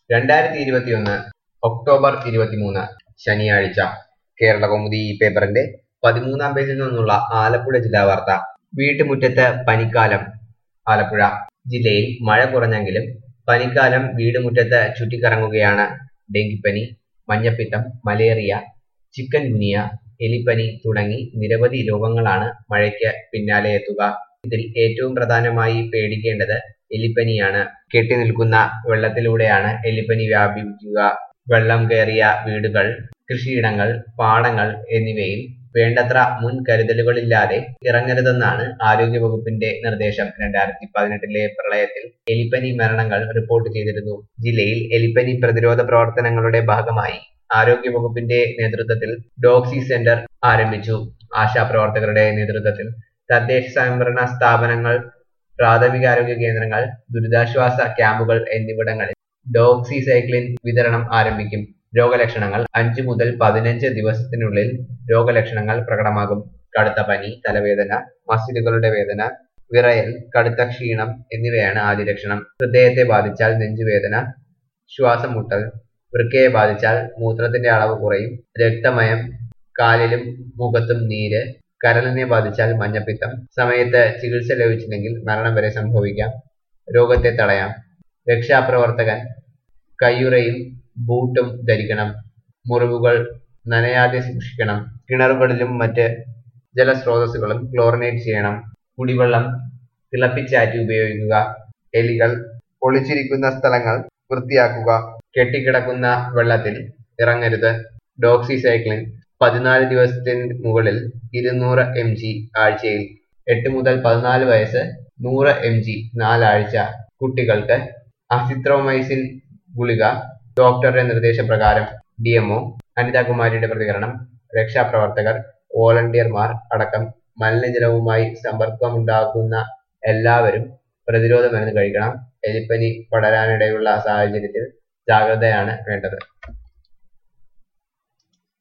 2021 October 23 ശനിയാഴ്ച. കേരളകൗമുദി പേപ്പറിന്റെ 13-ാം പേജിൽ നിന്നുള്ള ആലപ്പുഴ ജില്ലാ വാർത്ത. വീട്ടുമുറ്റത്ത് പനിക്കാലം. ആലപ്പുഴ ജില്ലയിൽ മഴ കുറഞ്ഞെങ്കിലും പനിക്കാലം വീടുമുറ്റത്ത് ചുറ്റിക്കറങ്ങുകയാണ്. ഡെങ്കിപ്പനി, മഞ്ഞപ്പിത്തം, മലേറിയ, ചിക്കൻ ഗുനിയ, എലിപ്പനി തുടങ്ങി നിരവധി രോഗങ്ങളാണ് മഴയ്ക്ക് പിന്നാലെ എത്തുക. ഇതിൽ ഏറ്റവും പ്രധാനമായി പേടിക്കേണ്ടത് എലിപ്പനിയാണ്. കെട്ടിനിൽക്കുന്ന വെള്ളത്തിലൂടെയാണ് എലിപ്പനി വ്യാപിക്കുക. വെള്ളം കയറിയ വീടുകൾ, കൃഷിയിടങ്ങൾ, പാടങ്ങൾ എന്നിവയിൽ വേണ്ടത്ര മുൻകരുതലുകളില്ലാതെ ഇറങ്ങരുതെന്നാണ് ആരോഗ്യവകുപ്പിന്റെ നിർദ്ദേശം. 2018 പ്രളയത്തിൽ എലിപ്പനി മരണങ്ങൾ റിപ്പോർട്ട് ചെയ്തിരുന്നു. ജില്ലയിൽ എലിപ്പനി പ്രതിരോധ പ്രവർത്തനങ്ങളുടെ ഭാഗമായി ആരോഗ്യവകുപ്പിന്റെ നേതൃത്വത്തിൽ ഡോക്സി സെന്റർ ആരംഭിച്ചു. ആശാപ്രവർത്തകരുടെ നേതൃത്വത്തിൽ തദ്ദേശ സ്വയംഭരണ സ്ഥാപനങ്ങൾ, പ്രാഥമികാരോഗ്യ കേന്ദ്രങ്ങൾ, ദുരിതാശ്വാസ ക്യാമ്പുകൾ എന്നിവിടങ്ങളിൽ ഡോക്സിസൈക്ലിൻ വിതരണം ആരംഭിക്കും. രോഗലക്ഷണങ്ങൾ 5 മുതൽ 15 ദിവസത്തിനുള്ളിൽ രോഗലക്ഷണങ്ങൾ പ്രകടമാകും. കടുത്ത പനി, തലവേദന, മസിലുകളുടെ വേദന, വിറയൽ, കടുത്ത ക്ഷീണം എന്നിവയാണ് ആദ്യ ലക്ഷണം. ഹൃദയത്തെ ബാധിച്ചാൽ നെഞ്ചുവേദന, ശ്വാസം മുട്ടൽ, വൃക്കയെ ബാധിച്ചാൽ മൂത്രത്തിന്റെ അളവ് കുറയും, രക്തമയം, കാലിലും മുഖത്തും നീര്, കരളിനെ ബാധിച്ചാൽ മഞ്ഞപ്പിത്തം. സമയത്ത് ചികിത്സ ലഭിച്ചില്ലെങ്കിൽ മരണം വരെ സംഭവിക്കാം. രോഗത്തെ തടയാം. രക്ഷാപ്രവർത്തകൻ കയ്യുറയും ബൂട്ടും ധരിക്കണം. മുറിവുകൾ നനയാതെ സൂക്ഷിക്കണം. കിണറുകളിലും മറ്റ് ജലസ്രോതസ്സുകളും ക്ലോറിനേറ്റ് ചെയ്യണം. കുടിവെള്ളം തിളപ്പിച്ചാറ്റി ഉപയോഗിക്കുക. എലികൾ ഒളിച്ചിരിക്കുന്ന സ്ഥലങ്ങൾ വൃത്തിയാക്കുക. കെട്ടിക്കിടക്കുന്ന വെള്ളത്തിൽ ഇറങ്ങരുത്. ഡോക്സിസൈക്ലിൻ 14 ദിവസത്തിന് മുകളിൽ 200 mg ആഴ്ചയിൽ. 8 മുതൽ 14 വയസ്സ് 100 mg 4 ആഴ്ച. കുട്ടികൾക്ക് അസിത്രോമൈസിൻ ഗുളിക ഡോക്ടറുടെ നിർദ്ദേശപ്രകാരം. DMO അനിതാകുമാരിയുടെ പ്രതികരണം. രക്ഷാപ്രവർത്തകർ, വോളണ്ടിയർമാർ അടക്കം മലിനജലവുമായി സമ്പർക്കമുണ്ടാകുന്ന എല്ലാവരും പ്രതിരോധ മരുന്ന് കഴിക്കണം. എലിപ്പനി പടരാനിടയുള്ള സാഹചര്യത്തിൽ ജാഗ്രതയാണ് വേണ്ടത്.